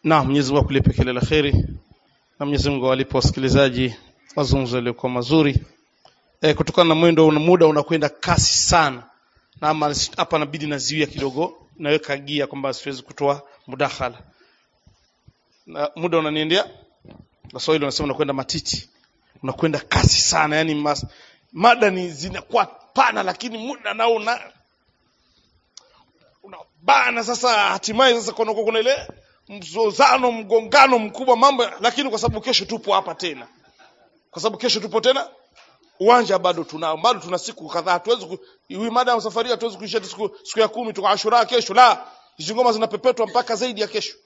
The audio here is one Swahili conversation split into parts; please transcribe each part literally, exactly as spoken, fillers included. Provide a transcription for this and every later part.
Na Mwenyezi Mungu akulipe kila la kheri na Mwenyezi Mungu alipe wasikilizaji mazungumzo yaliokuwa mazuri. E, kutokana na mwendo una muda unakwenda kasi sana. Na ama hapa inabidi naziwia kidogo, naweka gia kwamba siwezi kutoa mudakhala. Na muda unaniendea. Waswahili wanasema unakwenda matiti. Unakwenda kasi sana, yani mas, mada ni zinakuwa pana lakini muda nao una unabana. Sasa hatimaye sasa kuna kuna ile mzozano, mgongano mkubwa mambo, lakini kwa sababu kesho tupo hapa tena. Kwa sababu kesho tupo tena, uwanja bado tunao, bado tuna siku kadhaa. Hatuwezi hii mada ya safari hatuwezi kuisha siku siku ya kumi tuko Ashura kesho, la. Hizo ngoma zinapepetwa mpaka zaidi ya kesho.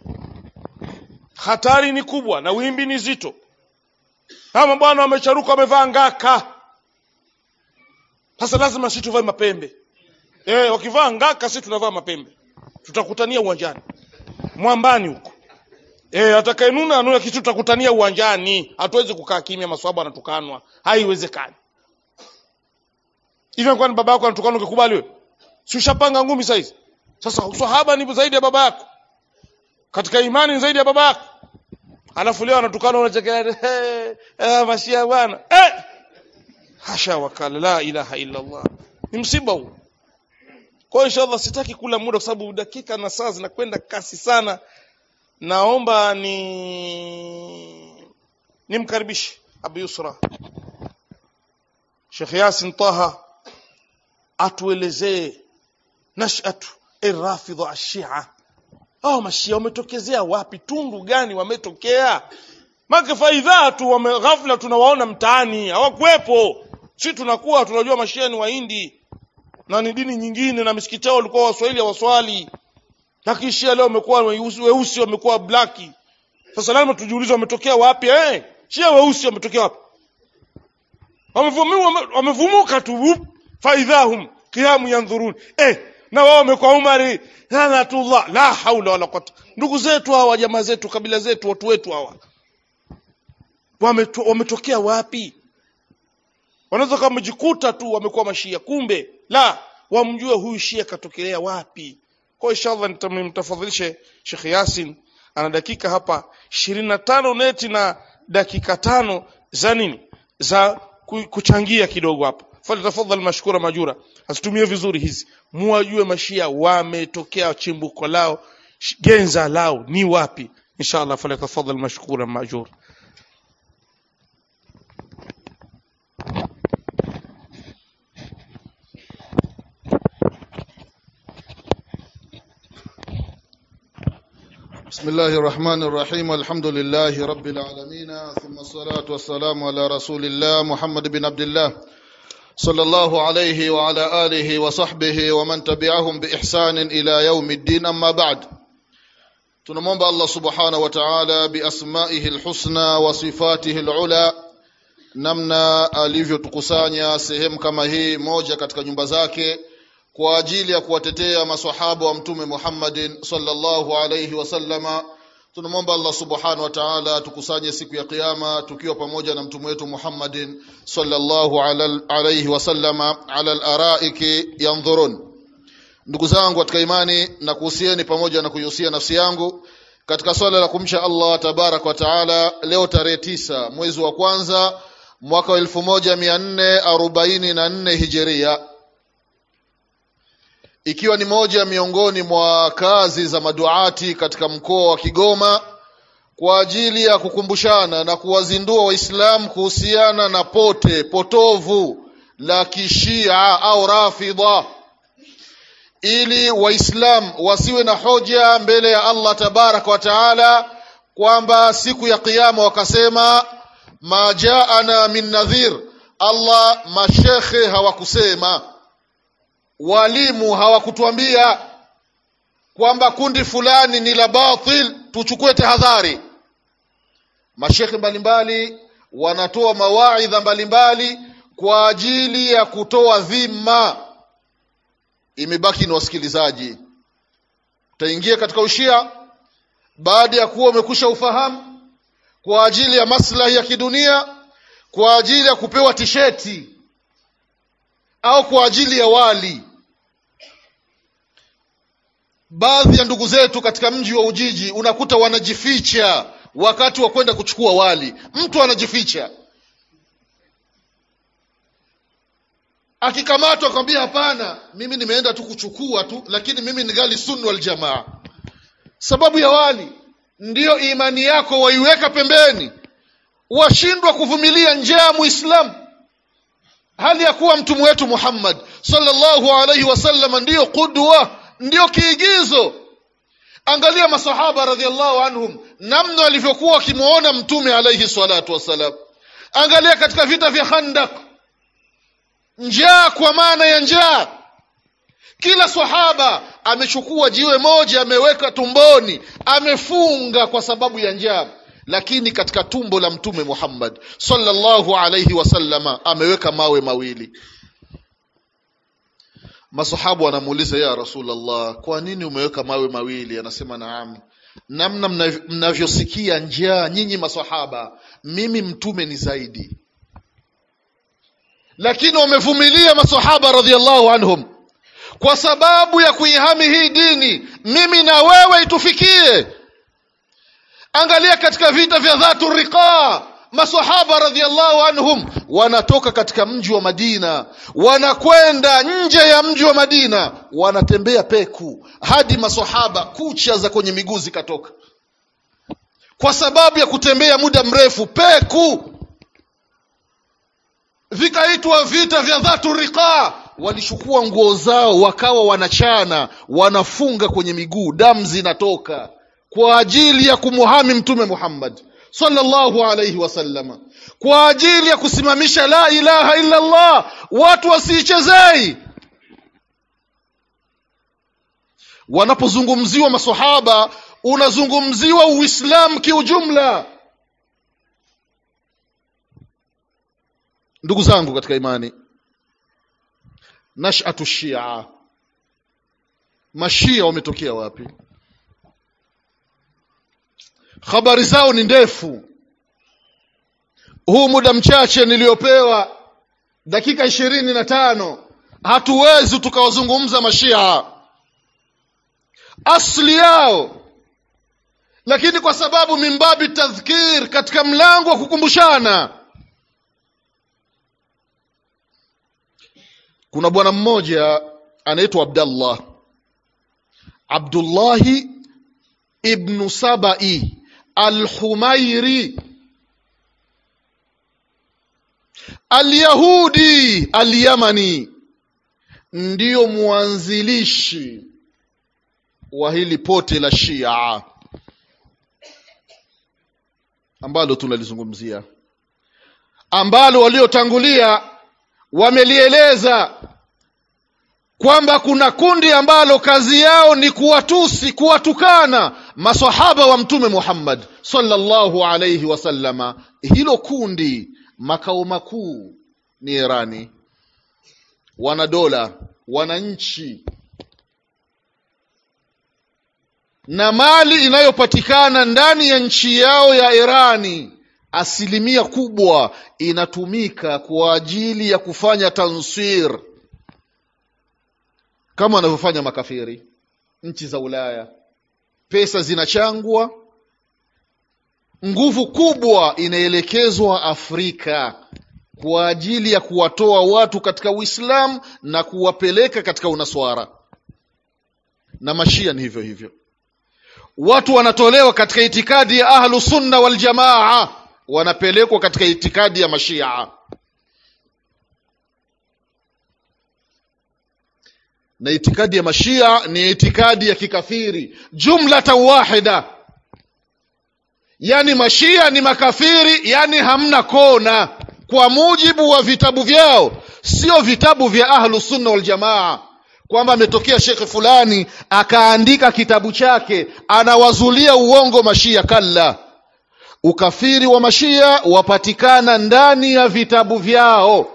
Hatari ni kubwa na wimbi ni zito. Kama bwana wamecharuka wamevaa ngaka, sasa lazima sisi tuvae mapembe. Eh, wakivaa ngaka sisi tunavaa mapembe. Tutakutania uwanjani. Mwambani huko. Eh, atakayenuna anuna kitu tutakutania uwanjani. Hatuwezi kukaa kimya, maswahaba anatukanwa. Haiwezekani. Hivi kwani baba yako anatukana ukikubali wewe? Si ushapanga ngumi sasa hizi? Sasa uswahaba ni zaidi ya baba yako. Katika imani ni zaidi ya baba yako. Alafu leo anatukana unachekea eh eh mashia bwana. Eh! Hasha wakala, la ilaha illa Allah. Ni msiba huu. Kwa inshallah sitaki kula muda kwa sababu dakika na saa zinakwenda kasi sana. Naomba ni nimkaribishe Abu Yusra Sheikh Yasin Taha atuelezee nashatu ar-Rafidha ash-Shia. Hao mashia wametokezea wapi? Tundu gani wametokea? Maka faidha tu wameghafla tunawaona mtaani, hawakuepo. Sisi tunakuwa tunajua mashia ni Wahindi na ni dini nyingine na misikiti yao walikuwa Waswahili waswali. Lakini Shia leo wamekuwa weusi, weusi wamekuwa black. Sasa lazima tujiulize wametokea wapi eh? Shia weusi wametokea wapi? Wamevumuka wamevumuka tu faidhahum qiyamu yanzurun. Eh, na wao wamekuwa Umari, lanatullah, la haula wala quwwata. Ndugu zetu hawa, jamaa zetu, kabila zetu, watu wetu hawa. Wameto, wametokea wapi? Wanaweza kama mjikuta tu wamekuwa mashia, kumbe la, wamjue huyu Shia katokelea wapi. Kwa inshallah nitamtafadhilishe Sheikh Yasin, ana dakika hapa ishirini na tano neti na dakika tano za nini? Za kuchangia kidogo hapa. Fali tafadhali mashkura majura. Asitumie vizuri hizi. Muwajue mashia wametokea chimbuko lao, genza lao ni wapi. Inshallah fali tafadhali mashkura majura. بسم الله الرحمن الرحيم والحمد لله رب العالمين ثم الصلاة والسلام على رسول الله محمد بن عبد الله صلى الله عليه وعلى آله وصحبه ومن تبعهم بإحسان إلى يوم الدين أما بعد. tunamwomba Allah subhanahu wa ta'ala biasma'ihi alhusna wa sifatihi alula, namna alivyotukusanya sehemu kama hii moja katika nyumba zake kwa ajili ya kuwatetea maswahaba wa mtume Muhammadin sallallahu alayhi wasallama. Tunamwomba Allah subhanahu wa ta'ala tukusanye siku ya kiyama tukiwa pamoja na mtume wetu Muhammadin sallallahu alayhi wasallama ala al-araiki yanzurun. Ndugu zangu katika imani, na kuhusieni pamoja na kuhusia nafsi yangu katika swala la kumcha Allah tabarak wa taala, leo tarehe tisa mwezi wa kwanza mwaka wa elfu moja mia nne arobaini na nne Hijiria, ikiwa ni moja miongoni mwa kazi za maduati katika mkoa wa Kigoma kwa ajili ya kukumbushana na kuwazindua Waislamu kuhusiana na pote potovu la Kishia au Rafidha, ili Waislamu wasiwe na hoja mbele ya Allah tabarak wa taala kwamba siku ya kiyama wakasema ma jaana min nadhir. Allah, mashekhe hawakusema, walimu hawakutuambia kwamba kundi fulani ni la batil tuchukue tahadhari. Mashekhe mbalimbali wanatoa mawaidha mbalimbali kwa ajili ya kutoa dhima. Imebaki ni wasikilizaji. Utaingia katika ushia baada ya kuwa umekusha ufahamu kwa ajili ya maslahi ya kidunia, kwa ajili ya kupewa tisheti au kwa ajili ya wali. baadhi ya ndugu zetu katika mji wa Ujiji unakuta wanajificha wakati wa kwenda kuchukua wali. Mtu anajificha, akikamatwa akwambia hapana, mimi nimeenda tu kuchukua tu, lakini mimi ni gali sunna wal jamaa. Sababu ya wali ndiyo imani yako waiweka pembeni, washindwa kuvumilia njaa muislamu, hali ya kuwa mtume wetu Muhammad sallallahu alaihi wasallam ndiyo qudwa, ndiyo kiigizo. Angalia masahaba radhiallahu anhum namna walivyokuwa wakimuona mtume alayhi salatu wasalam. Angalia katika vita vya Khandaq, njaa kwa maana ya njaa, kila sahaba amechukua jiwe moja ameweka tumboni, amefunga kwa sababu ya njaa, lakini katika tumbo la mtume Muhammad sallallahu alayhi wasallama ameweka mawe mawili. Masahabu wanamuuliza, ya Rasulullah, kwa nini umeweka mawe mawili? Anasema, naam, namna mnavyosikia njaa nyinyi masahaba, mimi mtume ni zaidi. Lakini wamevumilia masahaba radhiallahu anhum kwa sababu ya kuihami hii dini, mimi na wewe itufikie. Angalia katika vita vya Dhatu Riqa, masahaba radhiallahu anhum wanatoka katika mji wa Madina, wanakwenda nje ya mji wa Madina, wanatembea peku hadi masahaba kucha za kwenye miguu zikatoka, kwa sababu ya kutembea muda mrefu peku. Vikaitwa vita vya Dhatu Riqa. Walichukua nguo zao wakawa wanachana, wanafunga kwenye miguu, damu zinatoka, kwa ajili ya kumuhami mtume Muhammad sallallahu alayhi wasallam, kwa ajili ya kusimamisha la ilaha illa Allah, watu wasiichezei. Wanapozungumziwa maswahaba, unazungumziwa Uislamu kiujumla. Ndugu zangu katika imani, nash'atu Shia, mashia wametokea wapi? Habari zao ni ndefu. Huu muda mchache niliopewa, dakika ishirini na tano, hatuwezi tukawazungumza mashia asli yao, lakini kwa sababu mimbabi tadhkir, katika mlango wa kukumbushana, kuna bwana mmoja anaitwa Abdullah Abdullah ibn Sabai al-Humairi al-Yahudi al-Yamani, ndiyo mwanzilishi wa hili pote la Shia ambalo tunalizungumzia, ambalo waliotangulia wamelieleza kwamba kuna kundi ambalo kazi yao ni kuwatusi, kuwatukana maswahaba wa mtume Muhammad sallallahu alayhi wasallama. Hilo kundi makao makuu ni Irani, wana dola, wana nchi, na mali inayopatikana ndani ya nchi yao ya Irani asilimia kubwa inatumika kwa ajili ya kufanya tansir, kama wanavyofanya makafiri nchi za Ulaya. Pesa zinachangwa, nguvu kubwa inaelekezwa Afrika kwa ajili ya kuwatoa watu katika Uislamu na kuwapeleka katika unaswara. Na mashia ni hivyo hivyo, watu wanatolewa katika itikadi ya ahlu sunna wal jamaa, wanapelekwa katika itikadi ya mashia. Na itikadi ya mashia ni itikadi ya kikafiri jumlatan wahida, yani mashia ni makafiri, yani hamna kona, kwa mujibu wa vitabu vyao, sio vitabu vya ahlu sunna wal jamaa, kwamba ametokea shekhe fulani akaandika kitabu chake anawazulia uongo mashia. Kalla, ukafiri wa mashia wapatikana ndani ya vitabu vyao,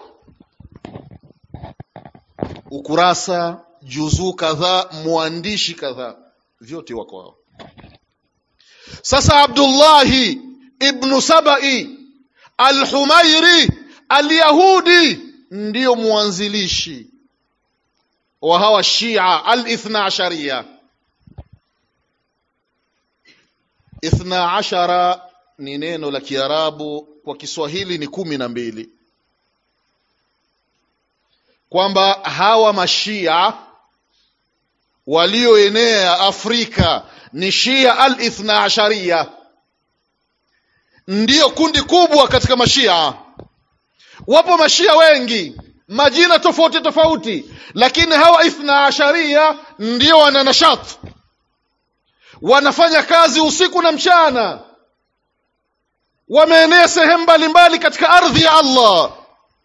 ukurasa, juzuu kadhaa, mwandishi kadhaa, vyote wako wao. Sasa Abdullahi ibn Sabai al-Humairi al-Yahudi ndiyo mwanzilishi wa hawa Shia al-Ithna Asharia. Ithna ashara ni neno la Kiarabu, kwa Kiswahili ni kumi na mbili. Kwamba hawa mashia walioenea Afrika ni Shia al-Ithna Ashariya, ndiyo kundi kubwa katika mashia. Wapo mashia wengi, majina tofauti tofauti, lakini hawa Ithna Ashariya ndio wana nashat, wanafanya kazi usiku na mchana, wameenea sehemu mbalimbali katika ardhi ya Allah,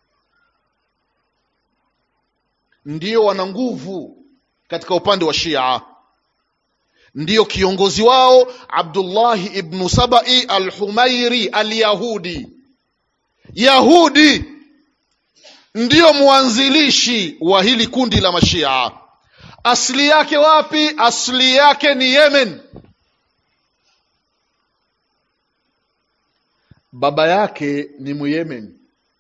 ndio wana nguvu katika upande wa Shia. Ndio kiongozi wao Abdullah ibn Sabai al-Humairi al-Yahudi. Yahudi ndio mwanzilishi wa hili kundi la mashia. Asli yake wapi? Asli yake ni Yemen. Baba yake ni Muyemen.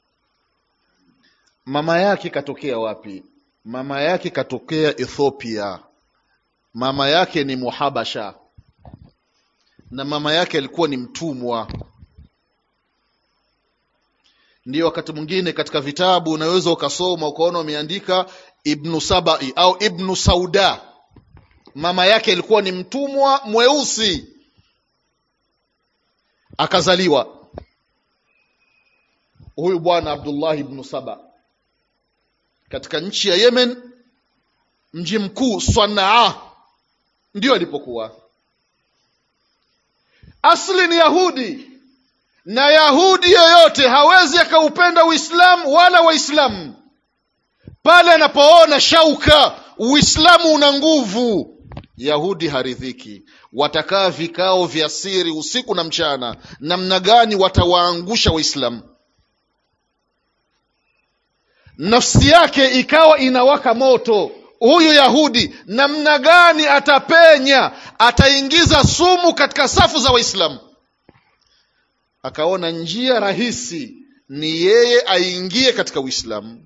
Mama yake katokea wapi? Mama yake katokea Ethiopia. Mama yake ni Muhabasha, na mama yake alikuwa ni mtumwa. Ndio wakati mwingine katika vitabu unaweza ukasoma ukaona wameandika Ibn Sabai au Ibn Sauda. Mama yake alikuwa ni mtumwa mweusi, akazaliwa huyu bwana Abdullah ibn Saba katika nchi ya Yemen, mji mkuu Sanaa ndio alipokuwa. Asli ni Yahudi, na Yahudi yoyote hawezi akaupenda Uislamu wala Waislamu pale anapoona shauka Uislamu una nguvu. Yahudi haridhiki, watakaa vikao vya siri usiku na mchana, namna gani watawaangusha Waislamu. Nafsi yake ikawa inawaka moto. Huyu Yahudi namna gani atapenya, ataingiza sumu katika safu za Waislamu. Akaona njia rahisi ni yeye aingie katika Uislamu.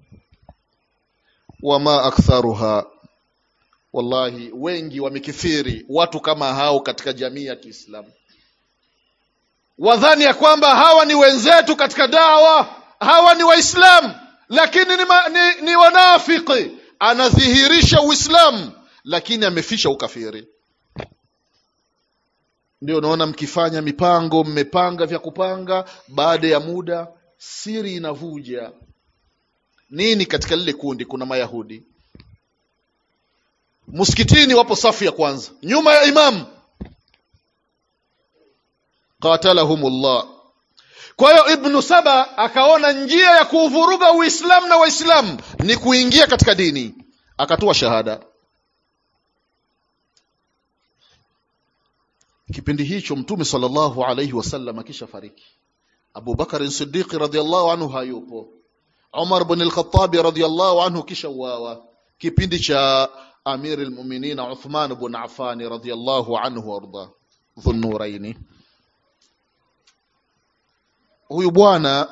Wama aktharuha, wallahi wengi wamekithiri watu kama hao katika jamii ya Kiislamu. Wadhani ya kwamba hawa ni wenzetu katika dawa, hawa ni Waislamu, lakini ni, ma, ni, ni wanafiki. Anadhihirisha Uislamu lakini ameficha ukafiri. Ndio unaona mkifanya mipango, mmepanga vya kupanga, baada ya muda siri inavuja. Nini? Katika lile kundi kuna Mayahudi. Msikitini wapo safu ya kwanza, nyuma ya imam. Qatalahumullah. Kwa hiyo Ibn Saba akaona njia ya kuvuruga Uislamu na Waislamu ni kuingia katika dini, akatoa shahada. Kipindi hicho Mtume sallallahu alayhi wasallam akisha fariki, Abu Bakar as-Siddiq radhiyallahu anhu hayupo, Umar ibn al-Khattab radhiyallahu anhu kisha uawa, kipindi cha Amir al-Mu'minin Uthman ibn Affan radhiyallahu anhu warda Dhunnuraini. Huyu bwana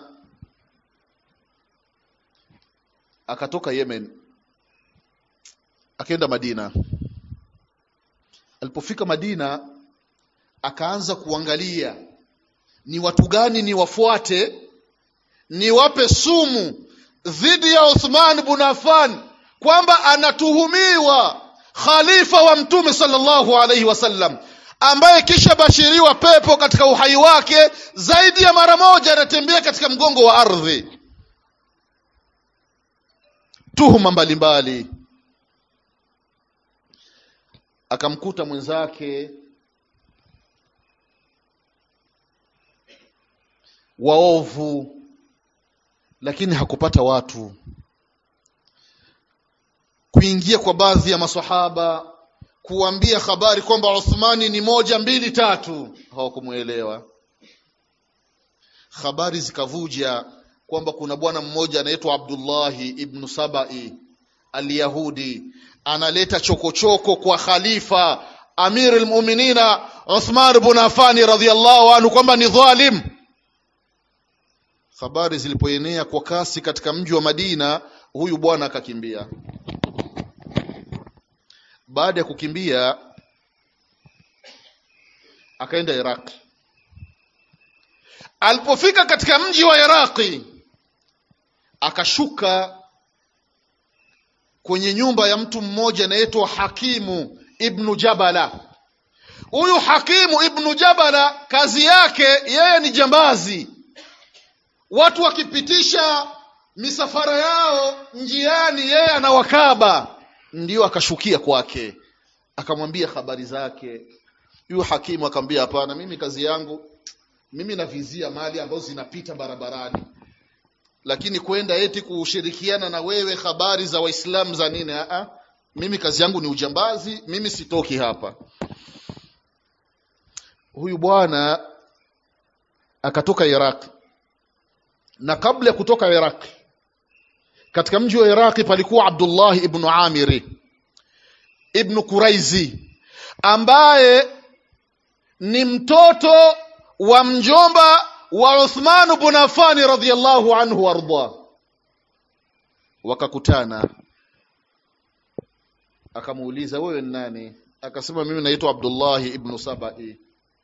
akatoka Yemen akaenda Madina. Alipofika Madina akaanza kuangalia ni watu gani ni wafuate, ni wape sumu dhidi ya Uthman ibn Affan, kwamba anatuhumiwa khalifa wa Mtume sallallahu alayhi wasallam, ambaye kisha bashiriwa pepo katika uhai wake zaidi ya mara moja, anatembea katika mgongo wa ardhi. Tuhuma mbalimbali. Akamkuta mwenzake waovu, lakini hakupata watu. Kuingia kwa baadhi ya maswahaba kuambia habari kwamba Uthmani ni moja mbili tatu, hawakumuelewa. Habari zikavuja kwamba kuna bwana mmoja anaitwa Abdullah ibn Sabai al-Yahudi analeta chokochoko kwa khalifa Amir al-Mu'minin Uthman ibn Affan radhiyallahu anhu kwamba ni dhalim. Habari zilipoenea kwa kasi katika mji wa Madina, huyu bwana akakimbia. Baada ya kukimbia akaenda Iraq. Alipofika katika mji wa Iraqi, akashuka kwenye nyumba ya mtu mmoja anaitwa Hakimu ibn Jabala. Huyu Hakimu ibn Jabala kazi yake yeye ni jambazi. Watu wakipitisha misafara yao njiani, yeye anawakaba. Ndio akashukia kwake, akamwambia habari zake. Huyu Hakimu akamwambia, hapana, mimi kazi yangu mimi navizia mali ambazo zinapita barabarani, lakini kwenda eti kushirikiana na wewe habari za Waislamu za nini? A mimi kazi yangu ni ujambazi, mimi sitoki hapa. Huyu bwana akatoka Iraq, na kabla ya kutoka Iraq, katika mji wa Iraq palikuwa Abdullah ibn Amir ibn Quraizi, ambaye ni mtoto wa mjomba wa Uthman ibn Affan radhiyallahu anhu warda. Wakakutana, akamuuliza, wewe ni nani? Akasema, mimi naitwa Abdullah ibn Sabai.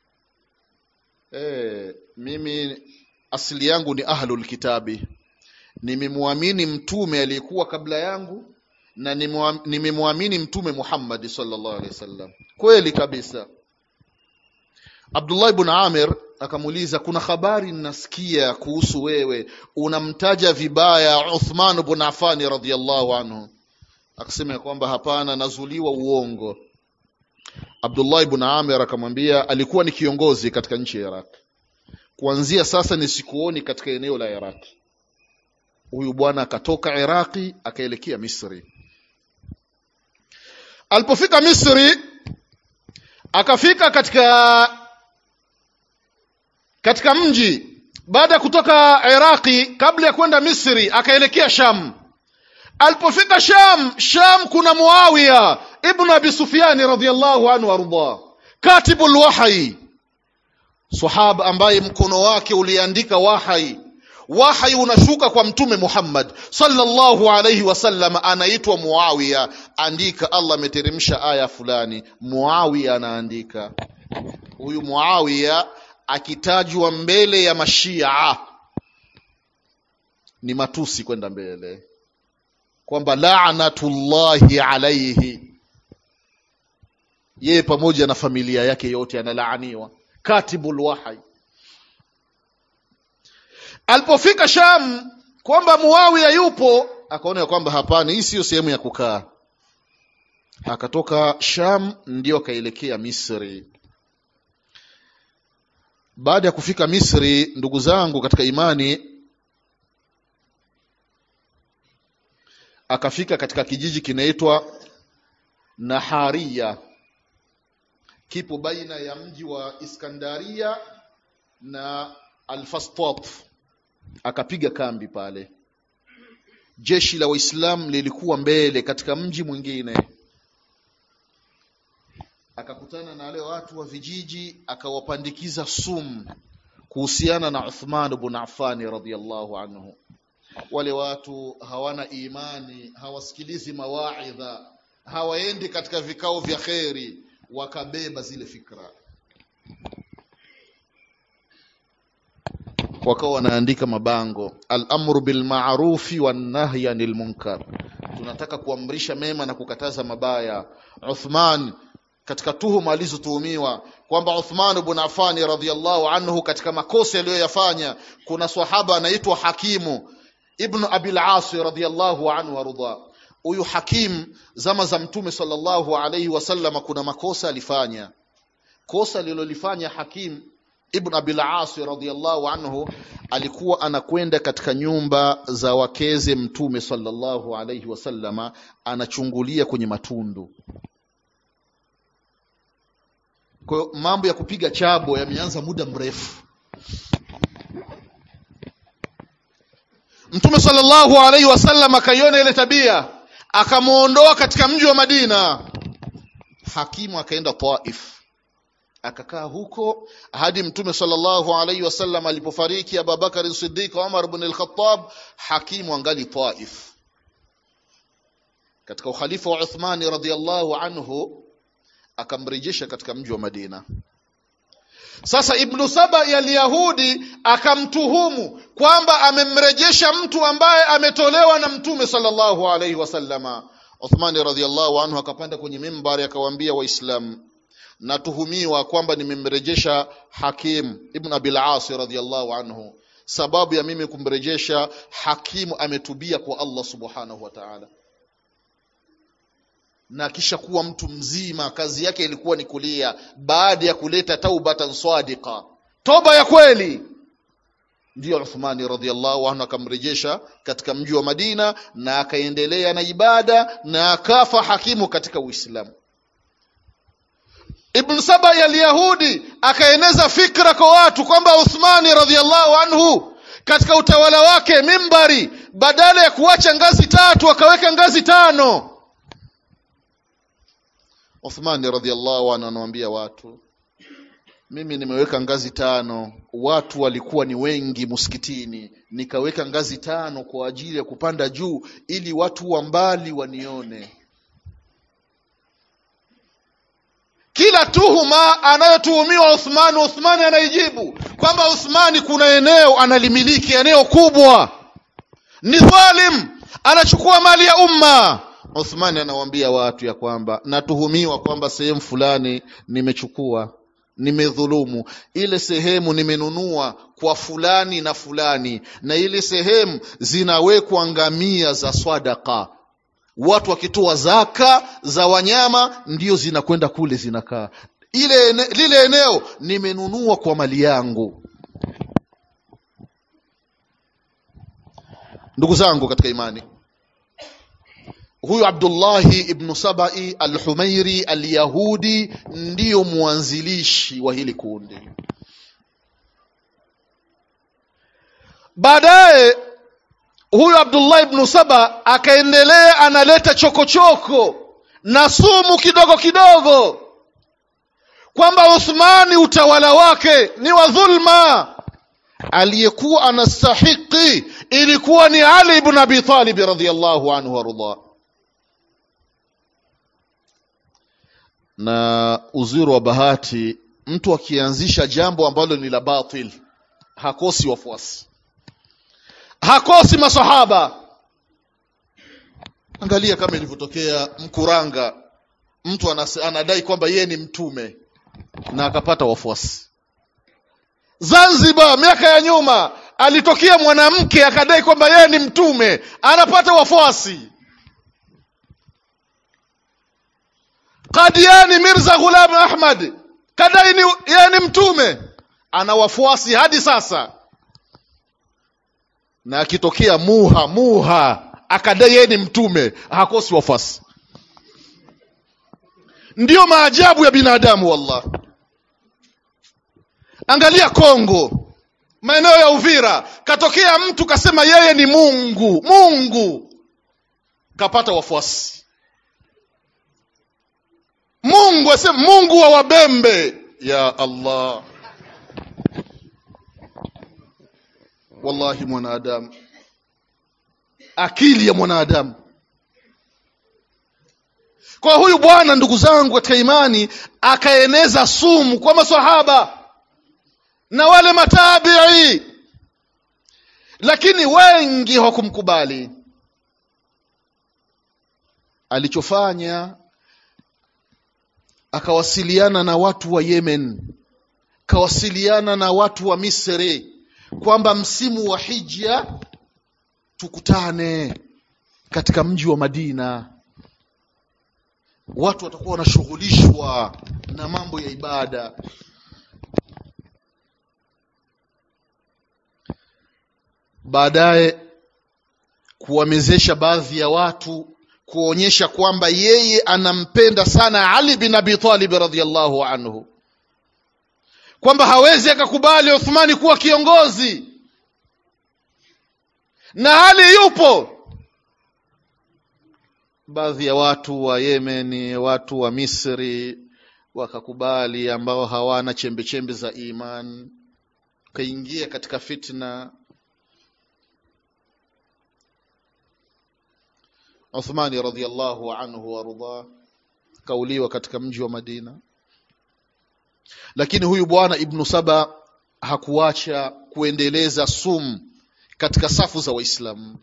Eh, mimi asili yangu ni ahlul kitabi, nimemwamini mtume aliyekuwa kabla yangu na nimemwamini mtume Muhammad sallallahu alaihi wasallam. Kweli kabisa. Abdullah ibn Amir akamuuliza, kuna habari ninasikia kuhusu wewe, unamtaja vibaya Uthman ibn Affan radhiyallahu anhu. Akasema kwamba hapana, nazuliwa uongo. Abdullah ibn Amir akamwambia, alikuwa ni kiongozi katika nchi ya Iraq, kuanzia sasa nisikuoni katika eneo la Iraq. Huyu bwana akatoka Iraqi akaelekea Misri. Alipofika Misri, akafika katika katika mji. Baada ya kutoka Iraqi, kabla ya kwenda Misri, akaelekea Sham. Alipofika Sham, Sham kuna Muawiya ibn Abi Sufyan radhiyallahu anhu arda, katibul wahyi, sahaba ambaye mkono wake uliandika wahyi. Wahyi unashuka kwa mtume Muhammad sallallahu alayhi wasallam, anaitwa Muawiya. Andika, Allah ameteremsha aya fulani, Muawiya anaandika. Huyu Muawiya akitajwa mbele ya mashia ni matusi kwenda mbele, kwamba la'natullahi alayhi, yeye pamoja na familia yake yote analaaniwa. Katibul wahyi. Alipofika Sham kwamba Muawiya yupo, akaona kwamba hapana, hii sio sehemu ya kukaa. Akatoka Sham ndio akaelekea Misri. Baada ya kufika Misri, ndugu zangu katika imani, akafika katika kijiji kinaitwa Nahariya, kipo baina ya mji wa Iskandaria na Al-Fastat. Akapiga kambi pale. Jeshi la Waislamu lilikuwa mbele katika mji mwingine. Akakutana na wale watu wa vijiji, akawapandikiza sumu kuhusiana na Uthman ibn Affan radhiyallahu anhu. Wale watu hawana imani, hawasikilizi mawaidha, hawaendi katika vikao vya khairi, wakabeba zile fikra. Wakawa wanaandika mabango, al-amru bil ma'rufi wan nahyi anil munkar, tunataka kuamrisha mema na kukataza mabaya. Uthman katika tuhuma alizotuhumiwa kwamba Uthman ibn Affan radhiyallahu anhu katika makosa aliyoyafanya, kuna sahaba anaitwa Hakimu ibn Abi al-As radhiyallahu anhu warda. Huyu Hakim zama za mtume sallallahu alayhi wasallam kuna makosa alifanya. Kosa lilolifanya Hakim ibn Abi al-As radhiyallahu anhu, alikuwa anakwenda katika nyumba za wakeze mtume sallallahu alayhi wasallama, anachungulia kwenye matundu. Kwa mambo ya kupiga chabo yameanza muda mrefu. Mtume sallallahu alayhi wasallam akaiona ile tabia, akamuondoa katika mji wa Madina. Hakimu akaenda Taif, akakaa huko hadi Mtume sallallahu alayhi wasallam alipofariki. Abu Bakar as-Siddiq, Umar ibn al-Khattab, Hakimu angali Taif. Katika ukhalifa wa Uthman radhiyallahu anhu akamrejesha katika mji wa Madina. Sasa Ibn Saba al-Yahudi akamtuhumu kwamba amemrejesha mtu ambaye ametolewa na Mtume sallallahu alayhi wasallama. Uthman radhiyallahu anhu akapanda kwenye mimbari akawaambia Waislamu, natuhumiwa kwamba nimemrejesha Hakim ibn Abil As radhiyallahu anhu. Sababu ya mimi kumrejesha, Hakimu ametubia kwa Allah subhanahu wa ta'ala, na kisha kuwa mtu mzima, kazi yake ilikuwa ni kulia baada ya kuleta taubatan sadiqa, toba ya kweli. Ndio Uthmani radhiyallahu anhu akamrejesha katika mji wa Madina na akaendelea na ibada na akafa Hakimu katika Uislamu. Ibn Saba al-Yahudi akaeneza fikra kwa watu kwamba Uthmani radhiyallahu anhu katika utawala wake mimbari, badala ya kuacha ngazi tatu akaweka ngazi tano. Uthmani radhiyallahu anhu anawaambia watu, mimi nimeweka ngazi tano, watu walikuwa ni wengi msikitini, nikaweka ngazi tano kwa ajili ya kupanda juu ili watu wa mbali wanione. Kila tuhuma anayotuhumiwa Uthman, Uthman anaijibu kwamba Uthmani kuna eneo analimiliki, eneo kubwa, ni dhalim, anachukua mali ya umma. Uthman anawaambia watu ya kwamba natuhumiwa kwamba sehemu fulani nimechukua, nimedhulumu, ile sehemu nimenunua kwa fulani na fulani, na ile sehemu zinawekwa ngamia za swadaka. Watu wakitoa zaka za wanyama ndio zinakwenda kule zinakaa. Ile ene, lile eneo nimenunua kwa mali yangu. Ndugu zangu katika imani, huyu Abdullah ibn Sabai al-Humairi al-Yahudi ndiyo mwanzilishi wa hili kundi. Baadaye huyu Abdullah ibn Saba akaendelea analeta chokochoko na sumu kidogo kidogo kwamba Uthmani utawala wake ni wa dhulma, aliyekuwa anastahiki ilikuwa ni Ali ibn Abi Talib radhiyallahu anhu warda. Na uzuri wa bahati, mtu akianzisha jambo ambalo ni la batil hakosi wafuasi, hakosi masahaba. Angalia kama ilivyotokea Mkuranga, mtu anadai kwamba yeye ni mtume na akapata wafuasi. Zanzibar miaka ya nyuma alitokea mwanamke akadai kwamba yeye ni mtume, anapata wafuasi. Qadiani Mirza Ghulam Ahmad kadai ni yeye ni mtume, ana wafuasi hadi sasa. Na akitokea Muha Muha akadai yeye ni mtume, hakosi wafuasi. Ndio maajabu ya binadamu wallah. Angalia Kongo, maeneo ya Uvira, katokea mtu kasema yeye ni Mungu, Mungu, kapata wafuasi. Mungu asema Mungu wa Wabembe, ya Allah. Wallahi mwanadamu, akili ya mwanadamu. Kwa huyu bwana, ndugu zangu katika imani, akaeneza sumu kwa maswahaba na wale matabi'i, lakini wengi hawakumkubali. Alichofanya, akawasiliana na watu wa Yemen, kawasiliana na watu wa Misri kwamba msimu wa hija tukutane katika mji wa Madina. Watu watakuwa wanashughulishwa na mambo ya ibada. Baadaye kuwamezesha baadhi ya watu, kuonyesha kwamba yeye anampenda sana Ali bin Abi Talib radhiyallahu anhu, kwamba hawezi akakubali Uthmani kuwa kiongozi na Ali yupo. Baadhi ya watu wa Yemen, watu wa Misri wakakubali, ambao hawana chembe chembe za iman, kaingia katika fitna. Uthmani radhiyallahu anhu warda kauliwa katika mji wa Madina. Lakini huyu bwana Ibn Saba hakuacha kuendeleza sumu katika safu za Waislamu.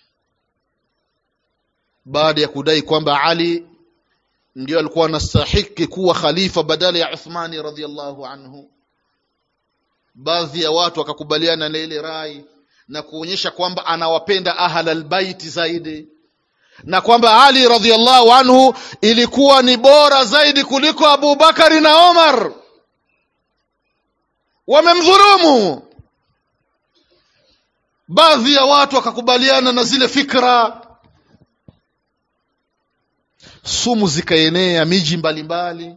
Baada ya kudai kwamba Ali ndio alikuwa anastahili kuwa khalifa badala ya Uthmani radhiallahu anhu, baadhi ya watu wakakubaliana na ile rai na kuonyesha kwamba anawapenda ahlul bait zaidi, na kwamba Ali radhiallahu anhu ilikuwa ni bora zaidi kuliko Abu Bakari na Omar. Wamemdhulumu. Baadhi ya watu wakakubaliana na zile fikra. Sumu zikaenea miji mbalimbali.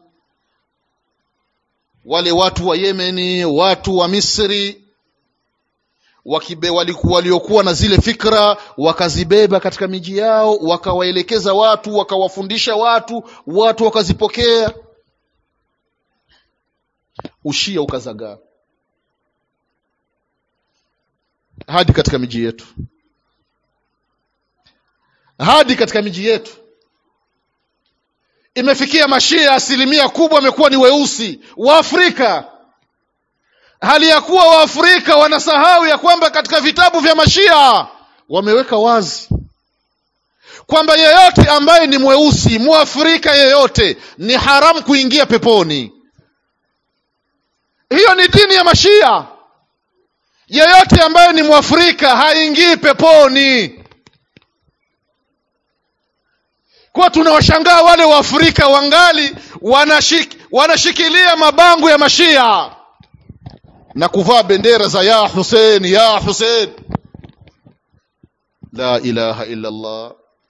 Wale watu wa Yemeni, watu wa Misri, wakibe waliokuwa na zile fikra wakazibeba katika miji yao, wakawaelekeza watu, wakawafundisha watu, watu wakazipokea. Ushia ukazagaa hadi katika miji yetu. Hadi katika miji yetu imefikia mashia asilimia kubwa wamekuwa ni weusi wa Afrika. Hali ya kuwa wa Afrika wanasahau ya kwamba katika vitabu vya mashia wameweka wazi kwamba yeyote ambaye ni mweusi, Muafrika yeyote, ni haramu kuingia peponi. Hiyo ni dini ya mashia. Yeyote ambaye ni Muafrika haingii peponi. Kwa tunawashangaa wale wa Afrika wangali wanashik, wanashikilia mabango ya mashia na kuvaa bendera za ya Hussein ya Hussein. La ilaha illa Allah.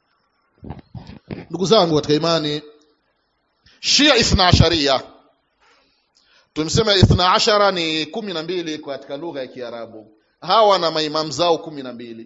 Ndugu zangu katika imani, Shia Ithna Asharia, tumsema Ithna Ashara ni kumi na mbili katika lugha ya Kiarabu. Hawa na maimam zao kumi na mbili.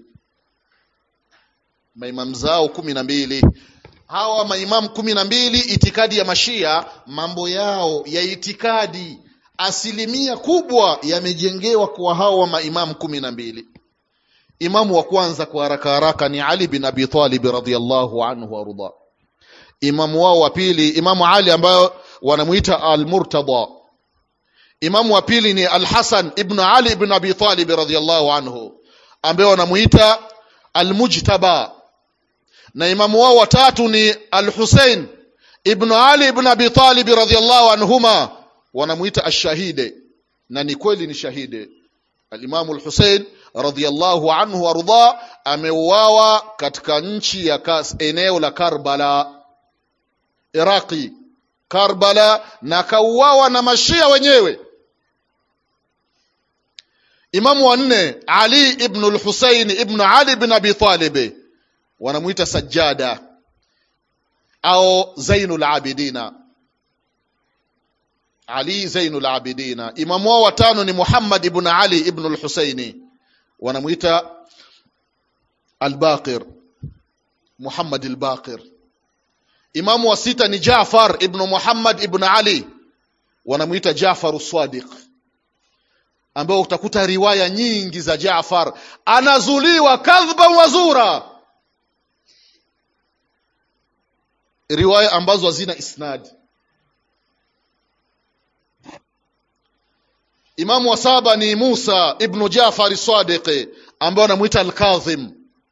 Maimam zao kumi na mbili. Hawa maimam kumi na mbili, itikadi ya mashia, mambo yao ya itikadi asilimia kubwa yamejengewa kwa hawa maimamu kumi na mbili. Imamu wa kwanza kwa haraka haraka ni Ali bin Abi Talib radhiyallahu anhu warda. Imamu wao wa pili, Imamu Ali ambaye wanamuita Al-Murtada. Imamu wa pili ni Al-Hasan ibn Ali ibn Abi Talib radhiyallahu anhu ambaye wanamuita Al-Mujtaba. Na imamu wao wa tatu ni Al-Hussein ibn Ali ibn Abi Talib radhiyallahu anhuma, wanamuita Ash-Shahide, na ni kweli ni shahide. Al-Imam Al-Hussein radhiyallahu anhu warda ameuawa katika nchi ya eneo la Karbala, Iraqi, Karbala, na kauawa na mashia wenyewe. Imamu wa nne Ali ibn al-Hussein ibn Ali ibn Abi Talib, wanamuita Sajjada au Zainul Abidina, Ali Zainul Abidina. Imamu wao wa tano ni Muhammad ibn Ali ibn al-Husaini, wanamuita Al-Baqir, Muhammad al-Baqir. Imamu wa sita ni Jaafar ibn Muhammad ibn Ali, wanamuita Jaafar as-Sadiq, ambao utakuta riwaya nyingi za Jaafar anazuliwa kadhban wazura, riwaya ambazo hazina isnad. Imamu wa saba ni Musa ibn Jaafar as-Sadiq, ambao anamuita Al-Kazim.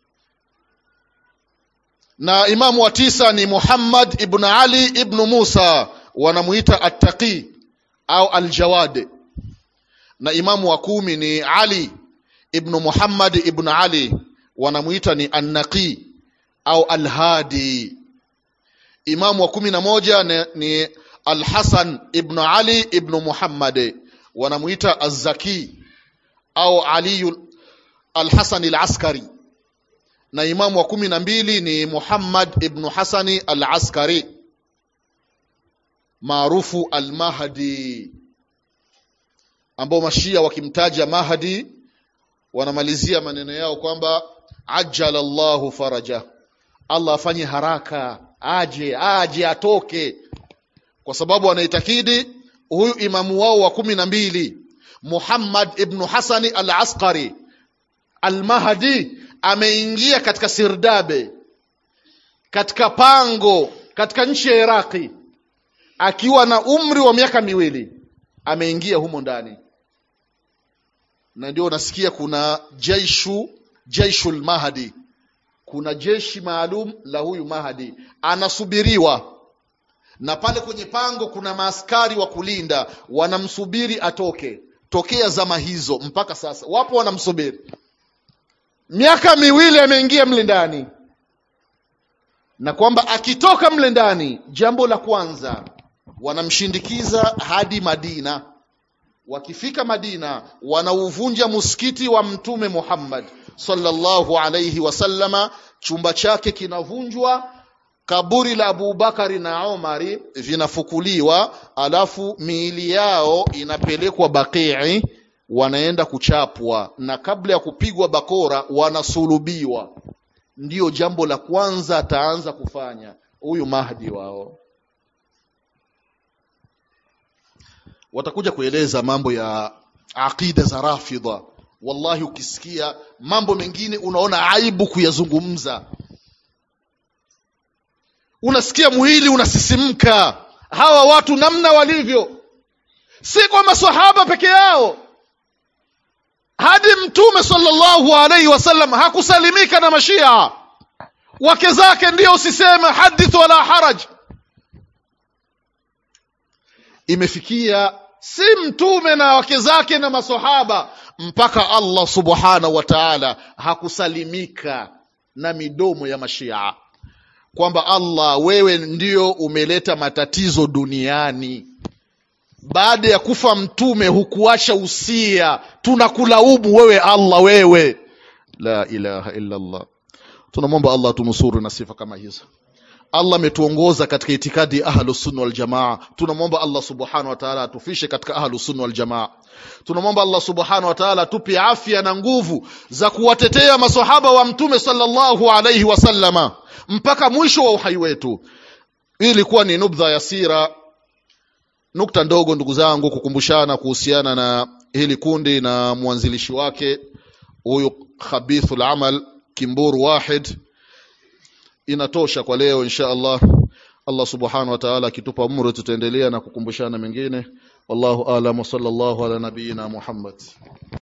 Na imamu wa tisa ni Muhammad ibn Ali ibn Musa, wanamuita At-Taqi au Al-Jawad. Na imamu wa kumi ni Ali ibn Muhammad ibn Ali, wanamuita ni An-Naqi au Al-Hadi. Imamu wa kumi na moja ni, ni Al-Hasan ibn Ali ibn Muhammad, wanamuita Az-Zaki au Ali Al-Hasan Al-Askari. Na imamu wa kumi na mbili ni Muhammad ibn Hasani Al-Askari, maarufu Al-Mahdi, ambao mashia wakimtaja Mahdi wanamalizia maneno yao kwamba ajjala Allahu faraja, Allah afanye haraka aje aje atoke, kwa sababu wanaitakidi huyu imamu wao wa kumi na mbili Muhammad ibn Hasani Al-Askari Al-Mahdi ameingia katika Sirdabe, katika pango, katika nchi ya Iraki akiwa na umri wa miaka miwili. ameingia humo ndani. Na ndio unasikia kuna jaishu jaishul Mahdi, kuna jeshi maalum la huyu Mahdi anasubiriwa, na pale kwenye pango kuna maaskari wa kulinda wanamsubiri atoke. Tokea zama hizo mpaka sasa wapo wanamsubiri. Miaka miwili ameingia mle ndani, na kwamba akitoka mle ndani, jambo la kwanza wanamshindikiza hadi Madina. Wakifika Madina, wanauvunja msikiti wa Mtume Muhammad sallallahu alayhi wasallama, chumba chake kinavunjwa, kaburi la Abu Bakari na Umari vinafukuliwa, alafu miili yao inapelekwa Baqii, wanaenda kuchapwa, na kabla ya kupigwa bakora wanasulubiwa. Ndiyo jambo la kwanza ataanza kufanya huyu Mahdi wao. Watakuja kueleza mambo ya aqida za Rafidha. Wallahi ukisikia mambo mengine unaona aibu kuyazungumza. Unasikia mwili unasisimka. Hawa watu namna walivyo, si kwa maswahaba peke yao, hadi Mtume sallallahu alaihi wasallam hakusalimika na mashia. Wake zake ndio usiseme hadith wala haraj. Imefikia si Mtume na wake zake na maswahaba, mpaka Allah subhanahu wa ta'ala hakusalimika na midomo ya mashia, kwamba Allah, wewe ndio umeleta matatizo duniani. Baada ya kufa Mtume hukuacha usia, tunakulaumu wewe Allah, wewe. La ilaha illa Allah. Tunamwomba Allah tunusuru na sifa kama hizo. Allah ametuongoza katika itikadi ahlus sunna wal jamaa. Tunamwomba Allah subhanahu wa ta'ala atufishe katika ahlus sunna wal jamaa. Tunamwomba Allah subhanahu wa ta'ala atupe afya na nguvu za kuwatetea maswahaba wa Mtume sallallahu alayhi wasallama mpaka mwisho wa uhai wetu. Hii ilikuwa ni nubdha ya sira, nukta ndogo ndugu zangu, kukumbushana kuhusiana na hili kundi na mwanzilishi wake huyu khabithul amal Kimburu Wahid. Inatosha kwa leo insha Allah. Allah subhanahu wa ta'ala akitupa umri tutaendelea na kukumbushana mengine. Wallahu a'lam, sallallahu ala nabiyina Muhammad.